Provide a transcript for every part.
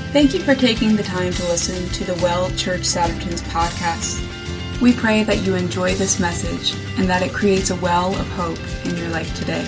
Thank you for taking the time to listen to the Well Church Satterton's podcast. We pray that you enjoy this message and that it creates a well of hope in your life today.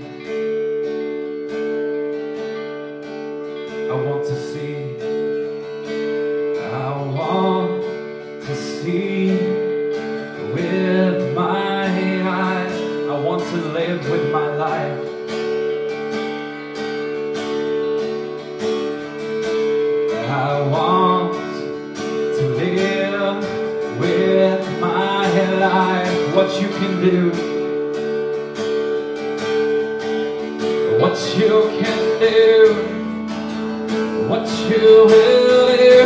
I want to see to live with my life. I want to live with my life. What you can do, what you can do, what you will do.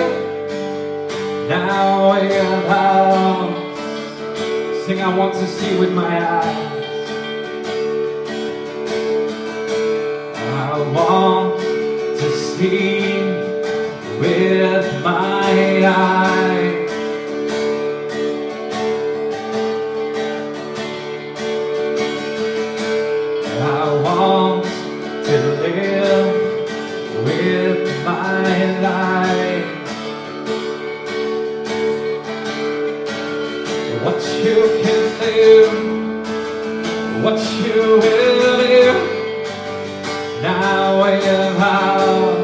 Now without, sing, I want to see with my eyes. I want to see with my eyes. I want to live with my life. What you can do, what you will do. Now without,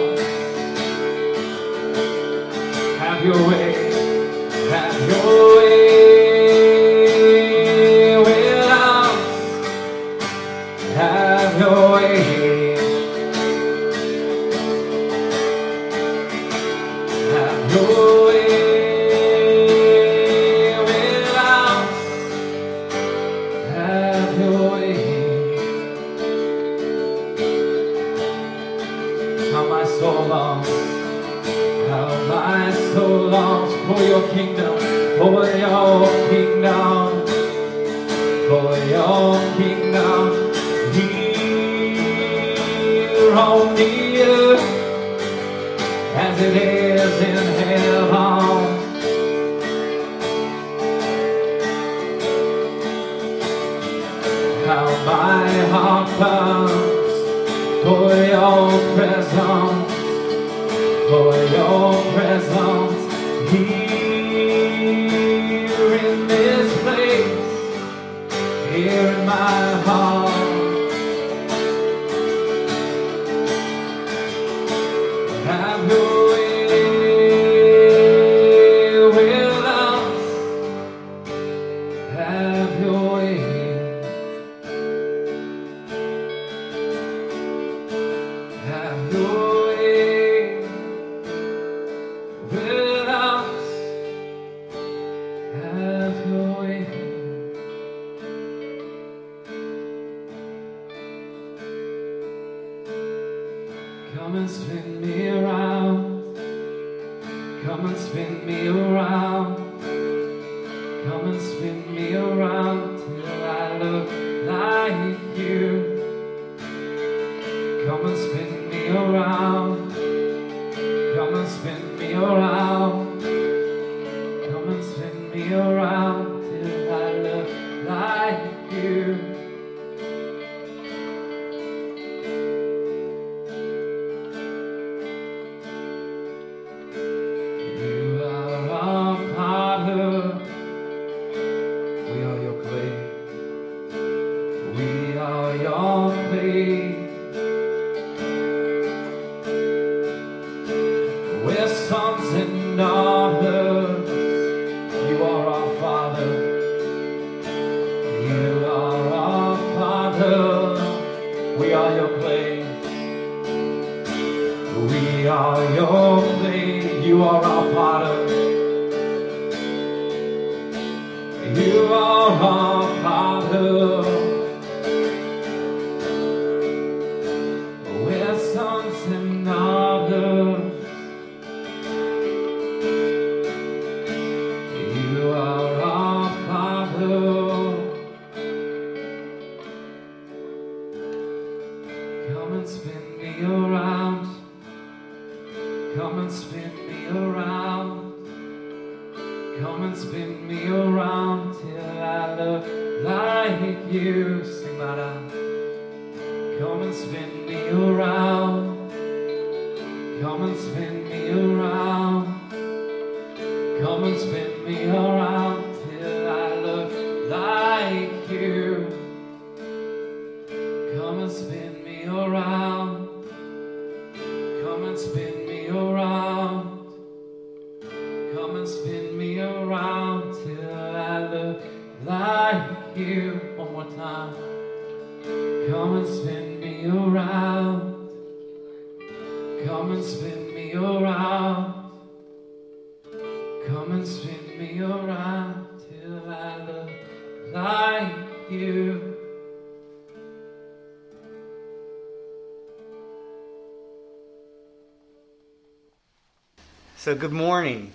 have your way, have your way with us, have your way, have your way with us, have your way. How my soul longs, how my soul longs for your kingdom, for your kingdom, for your kingdom. Here on the earth, as it is in heaven. How my heart burns for your presence, for your presence here in this place, here in my heart. Have your way with us, have your way. Have your way with us, have your way. Come and spin me around, come and spin me around, come and spin me around till I look like you. Come and spin me around, come and spin me around, come and spin me around till I look like you. You are our potter, we are your clay, we are your clay. We're sons and daughters, you are our Father, you are our Father, we are your clay, we are your clay, you are our potter, you are our Father, we're sons and daughters. You are our Father. Come and spin me around, come and spin me around, come and spin me around till I look like you. Sing that out. Come and spin me around, come and spin me around, come and spin me around till I look like you. Come and spin me around, come and spin me around, come and spin me around till I look like you. One more time. Come and spin me around. Come and spin me around. Come and spin me around till I look like you. So good morning.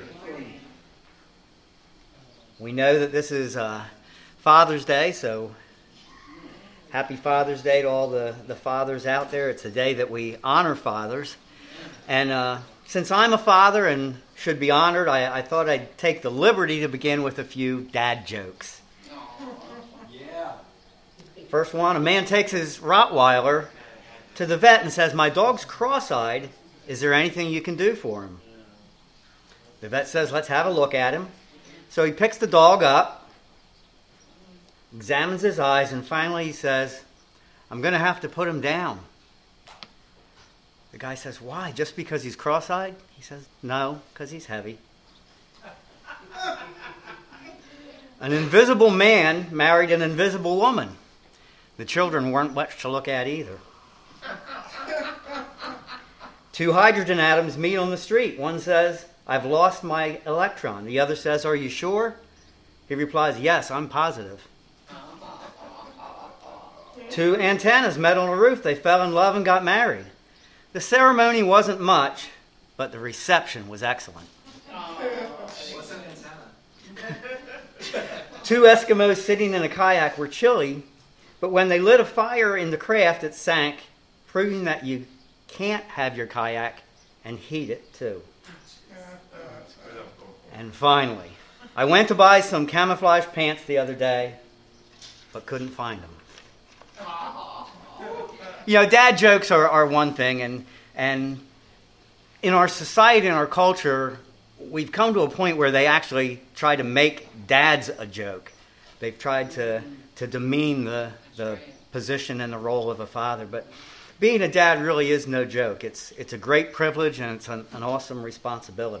We know that this is Father's Day, so happy Father's Day to all the fathers out there. It's a day that we honor fathers. And since I'm a father and should be honored, I thought I'd take the liberty to begin with a few dad jokes. Yeah. First one, a man takes his Rottweiler to the vet and says, "My dog's cross-eyed. Is there anything you can do for him?" The vet says, "Let's have a look at him." So he picks the dog up, examines his eyes, and finally he says, "I'm going to have to put him down." The guy says, "Why? Just because he's cross-eyed?" He says, "No, because he's heavy." An invisible man married an invisible woman. The children weren't much to look at either. Two hydrogen atoms meet on the street. One says, "I've lost my electron." The other says, "Are you sure?" He replies, "Yes, I'm positive." Two antennas met on a roof. They fell in love and got married. The ceremony wasn't much, but the reception was excellent. What's an antenna? Two Eskimos sitting in a kayak were chilly, but when they lit a fire in the craft, it sank, proving that you can't have your kayak and heat it too. And finally, I went to buy some camouflage pants the other day, but couldn't find them. You know, dad jokes are one thing, and in our society, in our culture, we've come to a point where they actually try to make dads a joke. They've tried to demean the position and the role of a father, but being a dad really is no joke. It's a great privilege, and it's an awesome responsibility.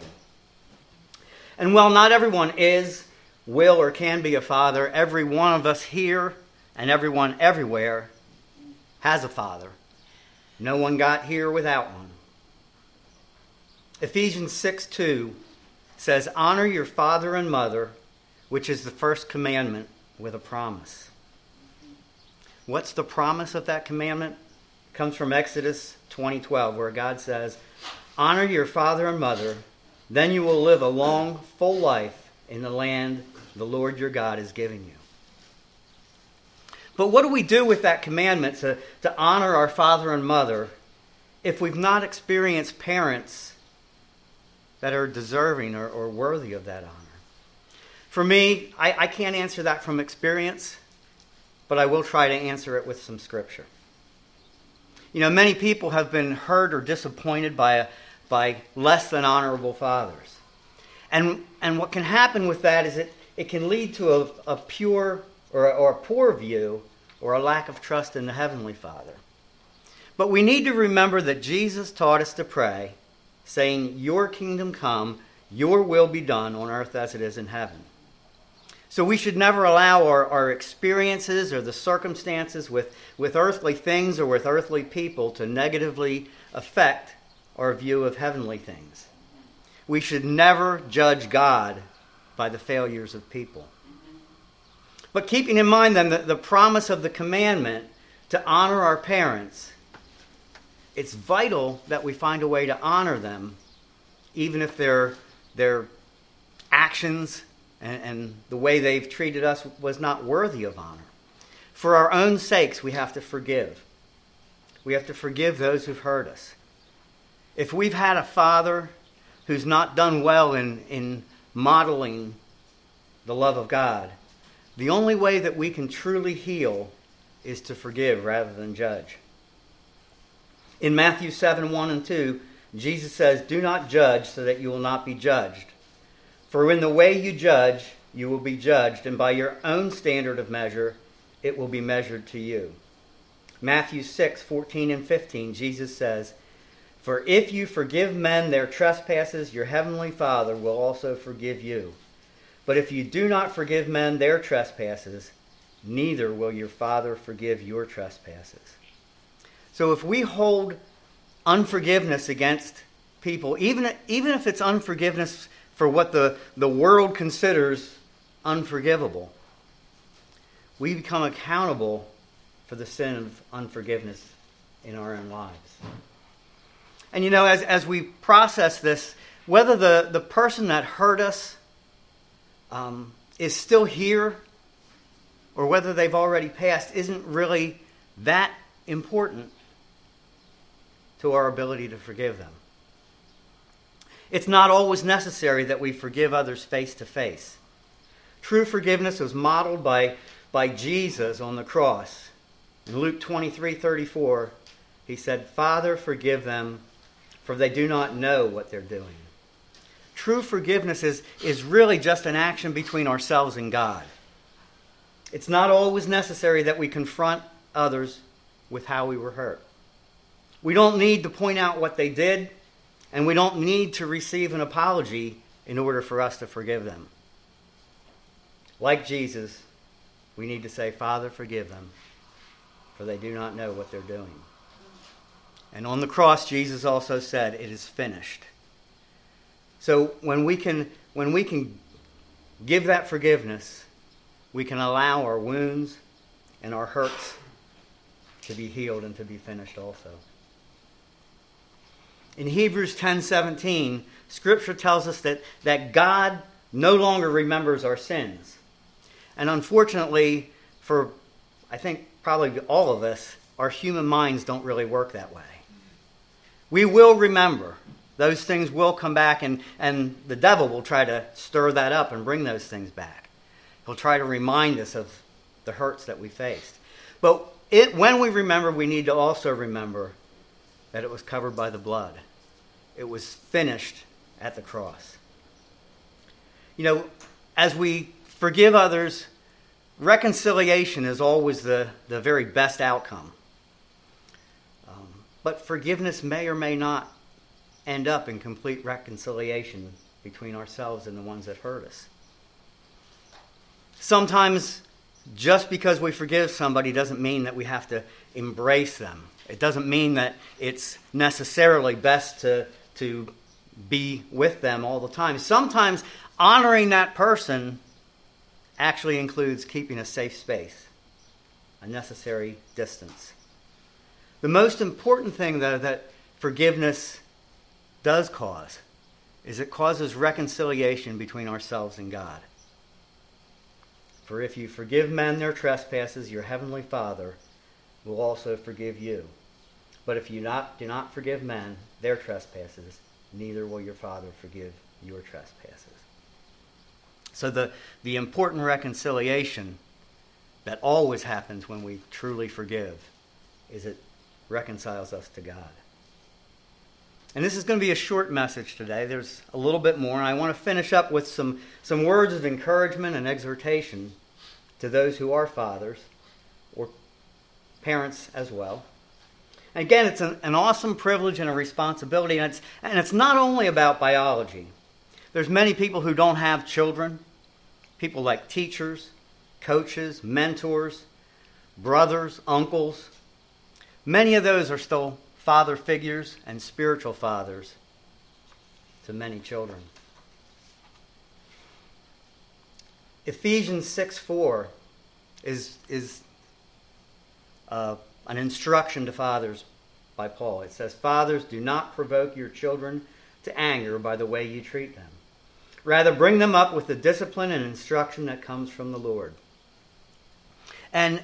And while not everyone is, will, or can be a father, every one of us here and everyone everywhere has a father. No one got here without one. Ephesians 6:2 says, "Honor your father and mother, which is the first commandment with a promise." What's the promise of that commandment? It comes from Exodus 20:12, where God says, "Honor your father and mother, then you will live a long, full life in the land the Lord your God is giving you." But what do we do with that commandment to honor our father and mother if we've not experienced parents that are deserving or worthy of that honor? For me, I can't answer that from experience, but I will try to answer it with some scripture. You know, many people have been hurt or disappointed by less than honorable fathers. And what can happen with that is it can lead to a pure or a poor view or a lack of trust in the Heavenly Father. But we need to remember that Jesus taught us to pray, saying, "Your kingdom come, your will be done on earth as it is in heaven." So we should never allow our experiences or the circumstances with earthly things or with earthly people to negatively affect our view of heavenly things. We should never judge God by the failures of people. But keeping in mind then the promise of the commandment to honor our parents, it's vital that we find a way to honor them, even if their actions and the way they've treated us was not worthy of honor. For our own sakes, we have to forgive. We have to forgive those who've hurt us. If we've had a father who's not done well in modeling the love of God, the only way that we can truly heal is to forgive rather than judge. In Matthew 7:1 and 2, Jesus says, "Do not judge so that you will not be judged. For in the way you judge, you will be judged, and by your own standard of measure, it will be measured to you." Matthew 6:14 and 15, Jesus says, "For if you forgive men their trespasses, your heavenly Father will also forgive you. But if you do not forgive men their trespasses, neither will your Father forgive your trespasses. So if we hold unforgiveness against people, even if it's unforgiveness for what the world considers unforgivable, we become accountable for the sin of unforgiveness in our own lives. And as we process this, whether the person that hurt us is still here or whether they've already passed isn't really that important to our ability to forgive them. It's not always necessary that we forgive others face to face. True forgiveness was modeled by Jesus on the cross. In Luke 23:34, he said, "Father, forgive them, for they do not know what they're doing." True forgiveness is really just an action between ourselves and God. It's not always necessary that we confront others with how we were hurt. We don't need to point out what they did, and we don't need to receive an apology in order for us to forgive them. Like Jesus, we need to say, "Father, forgive them, for they do not know what they're doing." And on the cross, Jesus also said, "It is finished." So when we can give that forgiveness, we can allow our wounds and our hurts to be healed and to be finished also. In Hebrews 10:17, Scripture tells us that God no longer remembers our sins. And unfortunately, for I think probably all of us, our human minds don't really work that way. We will remember. Those things will come back, and the devil will try to stir that up and bring those things back. He'll try to remind us of the hurts that we faced. But when we remember, we need to also remember that it was covered by the blood. It was finished at the cross. As we forgive others, reconciliation is always the very best outcome. But forgiveness may or may not end up in complete reconciliation between ourselves and the ones that hurt us. Sometimes just because we forgive somebody doesn't mean that we have to embrace them. It doesn't mean that it's necessarily best to be with them all the time. Sometimes honoring that person actually includes keeping a safe space, a necessary distance. The most important thing, though, that forgiveness does cause is it causes reconciliation between ourselves and God. For if you forgive men their trespasses, your heavenly Father will also forgive you. But if you do not forgive men their trespasses, neither will your Father forgive your trespasses. So the important reconciliation that always happens when we truly forgive is it reconciles us to God. And this is going to be a short message today. There's a little bit more. And I want to finish up with some words of encouragement and exhortation to those who are fathers or parents as well. And again, it's an awesome privilege and a responsibility. And it's not only about biology. There's many people who don't have children. People like teachers, coaches, mentors, brothers, uncles. Many of those are still father figures and spiritual fathers to many children. Ephesians 6:4 is an instruction to fathers by Paul. It says, "Fathers, do not provoke your children to anger by the way you treat them. Rather, bring them up with the discipline and instruction that comes from the Lord." And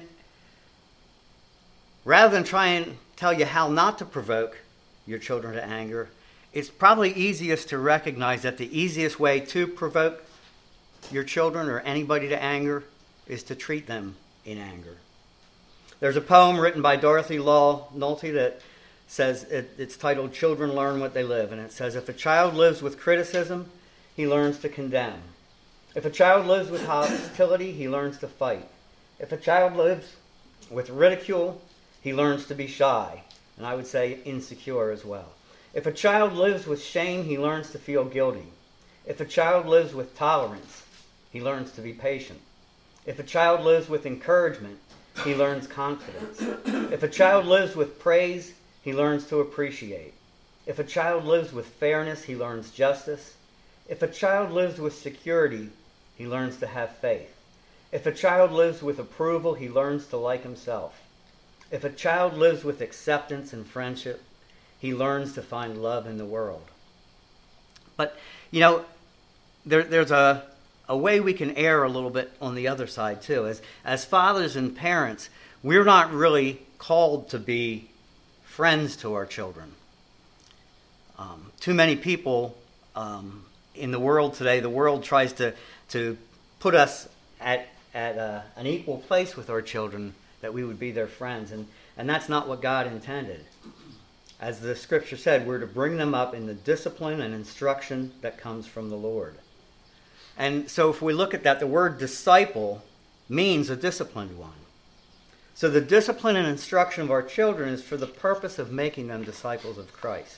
rather than try and tell you how not to provoke your children to anger, it's probably easiest to recognize that the easiest way to provoke your children or anybody to anger is to treat them in anger. There's a poem written by Dorothy Law Nolte that says, it's titled "Children Learn What They Live," and it says, "If a child lives with criticism, he learns to condemn. If a child lives with hostility, he learns to fight. If a child lives with ridicule, he learns to be shy," and I would say insecure as well. "If a child lives with shame, he learns to feel guilty. If a child lives with tolerance, he learns to be patient. If a child lives with encouragement, he learns confidence. If a child lives with praise, he learns to appreciate. If a child lives with fairness, he learns justice. If a child lives with security, he learns to have faith. If a child lives with approval, he learns to like himself. If a child lives with acceptance and friendship, he learns to find love in the world. But, there's a way we can err a little bit on the other side, too. As fathers and parents, we're not really called to be friends to our children. Too many people in the world today, the world tries to put us at an equal place with our children, that we would be their friends. And that's not what God intended. As the scripture said, we're to bring them up in the discipline and instruction that comes from the Lord. And so if we look at that, the word disciple means a disciplined one. So the discipline and instruction of our children is for the purpose of making them disciples of Christ.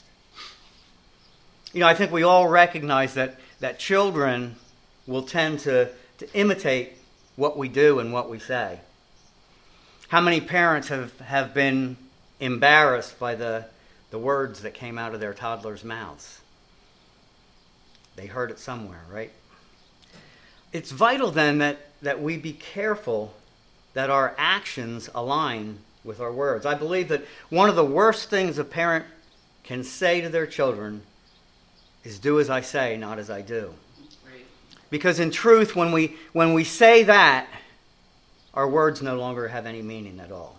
I think we all recognize that children will tend to imitate what we do and what we say. How many parents have been embarrassed by the words that came out of their toddlers' mouths? They heard it somewhere, right? It's vital then that we be careful that our actions align with our words. I believe that one of the worst things a parent can say to their children is, "Do as I say, not as I do." Right. Because in truth, when we say that, our words no longer have any meaning at all.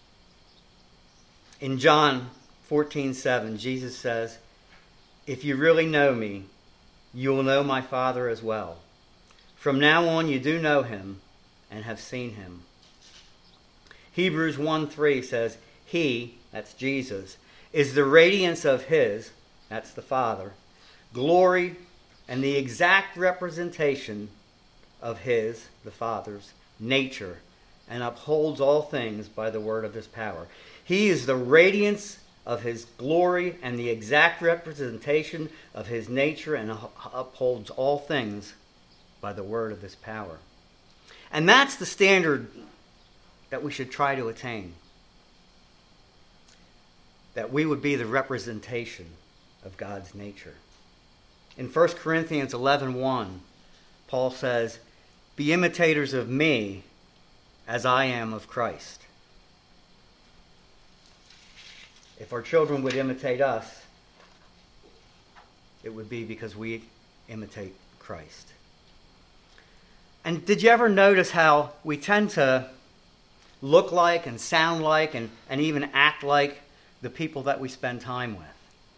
In John 14:7, Jesus says, "If you really know me, you will know my Father as well. From now on you do know him and have seen him." Hebrews 1:3 says, "He," that's Jesus, "is the radiance of his," that's the Father, "glory and the exact representation of his," the Father's, "nature, and upholds all things by the word of his power." He is the radiance of his glory and the exact representation of his nature, and upholds all things by the word of his power. And that's the standard that we should try to attain. That we would be the representation of God's nature. In 1 Corinthians 11:1, Paul says, "Be imitators of me as I am of Christ." If our children would imitate us, it would be because we imitate Christ. And did you ever notice how we tend to look like and sound like and even act like the people that we spend time with?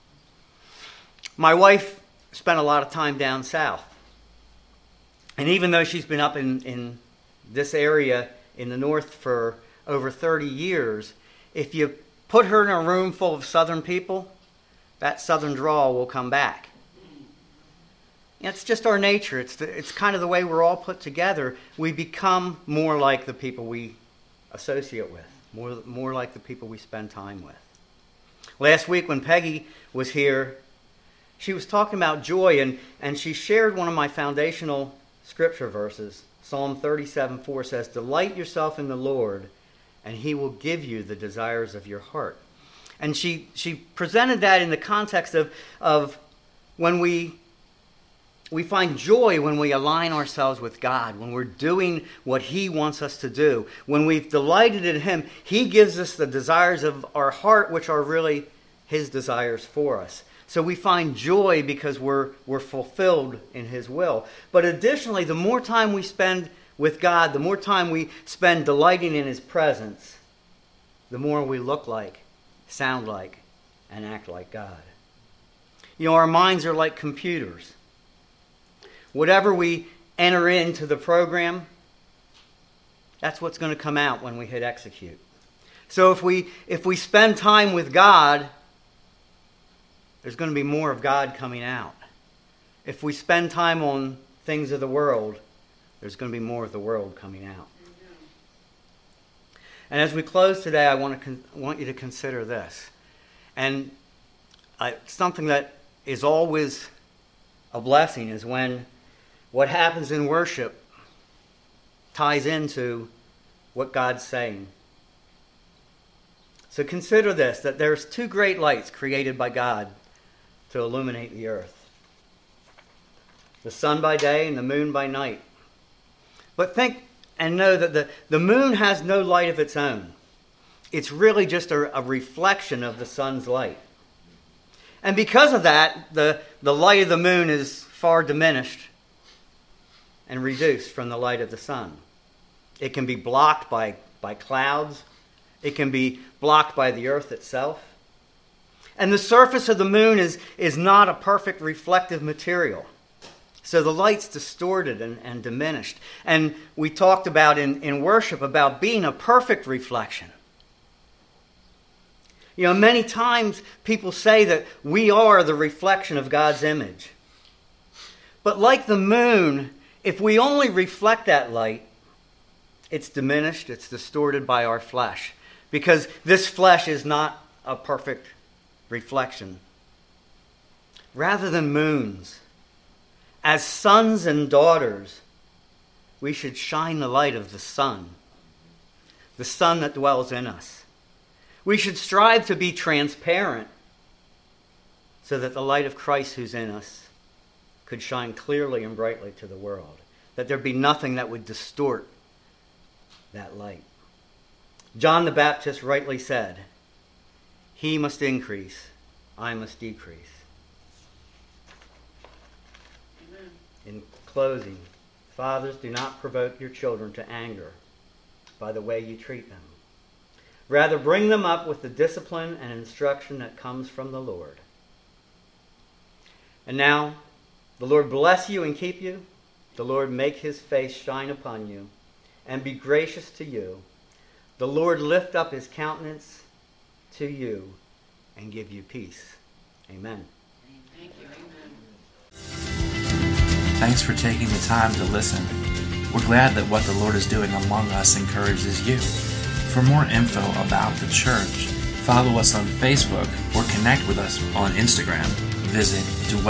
My wife spent a lot of time down south. And even though she's been up in this area in the north for over 30 years, if you put her in a room full of southern people, that southern drawl will come back. It's just our nature. It's kind of the way we're all put together. We become more like the people we associate with, more like the people we spend time with. Last week when Peggy was here, she was talking about joy, and she shared one of my foundational scripture verses. Psalm 37:4 says, "Delight yourself in the Lord, and he will give you the desires of your heart." And she presented that in the context of when we find joy when we align ourselves with God, when we're doing what he wants us to do. When we've delighted in him, he gives us the desires of our heart, which are really his desires for us. So we find joy because we're fulfilled in his will. But additionally, the more time we spend with God, the more time we spend delighting in his presence, the more we look like, sound like, and act like God. Our minds are like computers. Whatever we enter into the program, that's what's going to come out when we hit execute. So if we spend time with God, there's going to be more of God coming out. If we spend time on things of the world, there's going to be more of the world coming out. And as we close today, I want you to consider this. And something that is always a blessing is when what happens in worship ties into what God's saying. So consider this, that there's two great lights created by God to illuminate the earth. The sun by day and the moon by night. But think and know that the moon has no light of its own. It's really just a reflection of the sun's light. And because of that, the light of the moon is far diminished and reduced from the light of the sun. It can be blocked by clouds. It can be blocked by the earth itself. And the surface of the moon is not a perfect reflective material. So the light's distorted and diminished. And we talked about in worship about being a perfect reflection. You know, many times people say that we are the reflection of God's image. But like the moon, if we only reflect that light, it's diminished, it's distorted by our flesh. Because this flesh is not a perfect reflection. Rather than moons, as sons and daughters, we should shine the light of the sun that dwells in us. We should strive to be transparent so that the light of Christ who's in us could shine clearly and brightly to the world, that there be nothing that would distort that light. John the Baptist rightly said, "He must increase, I must decrease." In closing, fathers, do not provoke your children to anger by the way you treat them. Rather, bring them up with the discipline and instruction that comes from the Lord. And now, the Lord bless you and keep you. The Lord make his face shine upon you and be gracious to you. The Lord lift up his countenance to you and give you peace. Amen. Thank you. Amen. Thanks for taking the time to listen. We're glad that what the Lord is doing among us encourages you. For more info about the church, follow us on Facebook or connect with us on Instagram. Visit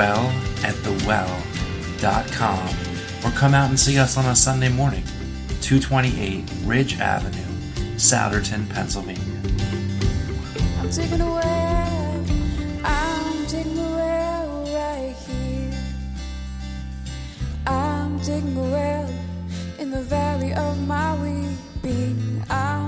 dwellatthewell.com or come out and see us on a Sunday morning, 228 Ridge Avenue, Souderton, Pennsylvania. I'm taking a well right here. I'm digging a well in the valley of my weeping. I'm